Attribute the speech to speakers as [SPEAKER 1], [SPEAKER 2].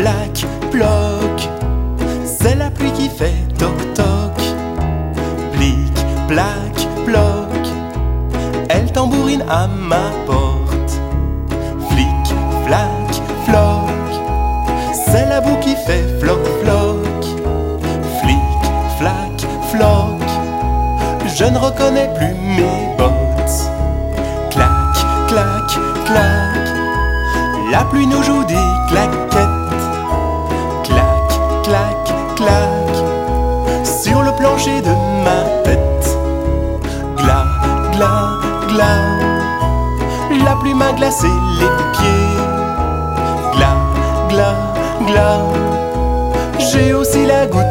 [SPEAKER 1] plac, ploc, c'est la pluie qui fait toc toc. Plic, plac, ploc, elle tambourine à ma porte. Flic, flac, floc, c'est la boue qui fait floc floc. Flic, flac, floc, je ne reconnais plus mes bottes. Clac, clac, clac, la pluie nous joue des claquettes. Clac, clac, clac, sur le plancher de ma tête. Gla, gla, gla, la pluie m'a glacé les pieds. Gla, gla, gla, j'ai aussi la goutte